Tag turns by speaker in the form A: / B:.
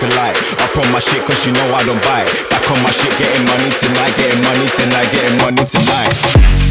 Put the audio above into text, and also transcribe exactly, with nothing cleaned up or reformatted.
A: a light. Up on my shit cause you know I don't bite. Back on my shit, getting money tonight, getting money tonight, getting money tonight.